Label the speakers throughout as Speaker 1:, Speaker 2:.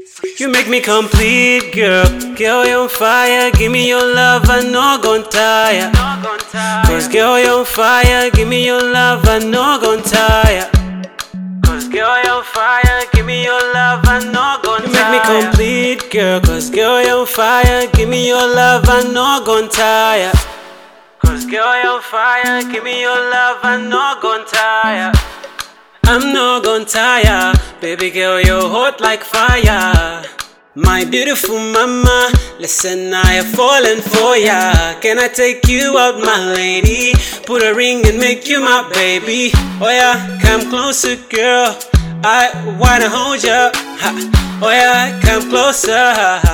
Speaker 1: You make me complete, girl. Girl, you're on fire. Give me your love, I know gon' tire. Cause girl, you're on fire. Give me your love, I know gon' tire. Cause girl, you're on fire. Give me your love, I know gon' tire. You make me complete, girl. Cause girl, you're on fire. Give me your love, I know gon' tire. Cause girl, you're on fire. Give me your love, I know gon' tire. I'm not gon' tire, baby girl, you're hot like fire. My beautiful mama, listen, I have fallen for ya. Can I take you out, my lady? Put a ring and make you my baby. Oh yeah, come closer, girl, I wanna hold ya. Oh yeah, come closer,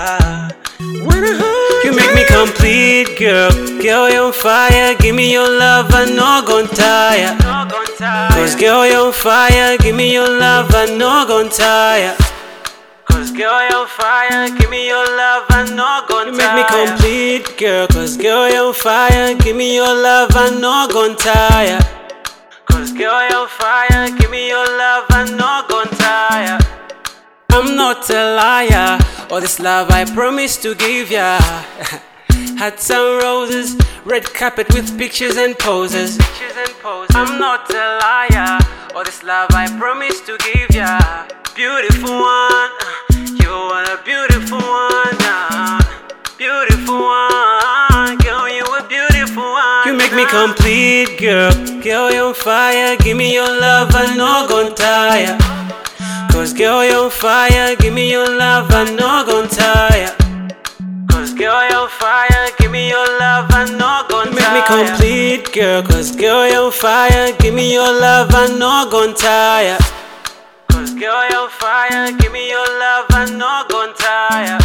Speaker 1: wanna hold. You make me complete, girl. Girl, you're on fire. Give me your love, I know gon' tire. Cause girl, you're on fire. Give me your love, I know gon' tire. Cause girl, you're on fire. Give me your love, I know gon' tire. You make me complete, girl. Cause girl, you're on fire. Give me your love, I know gon' tire. Cause girl, you're on fire. Give me your love, I know gon' tire. I'm not a liar. All this love I promised to give ya. Had some roses, red carpet with pictures and poses. I'm not a liar. All this love I promised to give ya. Beautiful one, you are a beautiful one. Beautiful one, girl, you a beautiful one. You make me complete, girl. Girl, you're on fire. Give me your love, I know gon' tire. Cause girl, you're on fire. Give me your love, I know gon' tire. Cause girl, you're on fire. Give me your love, I know gon' tire. Make me complete, girl. Cause girl, you're on fire. Give me your love, I know gon' tire. Cause girl, you're on fire. Give me your love, I know gon' tire.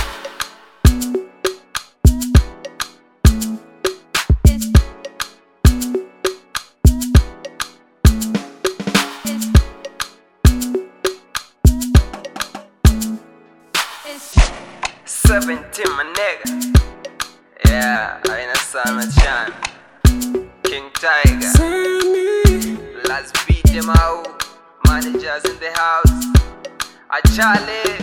Speaker 2: My nigga. Yeah, I ain't a son of John. King Tiger. Let's beat them out. Managers in the house. I Charlie.